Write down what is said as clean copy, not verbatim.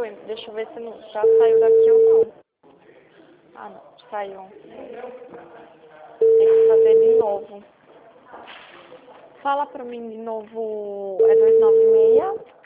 Cauê, deixa eu ver se não, já saiu daqui ou não. Ah, não, saiu. Tem que fazer de novo. Fala pra mim de novo, é 296?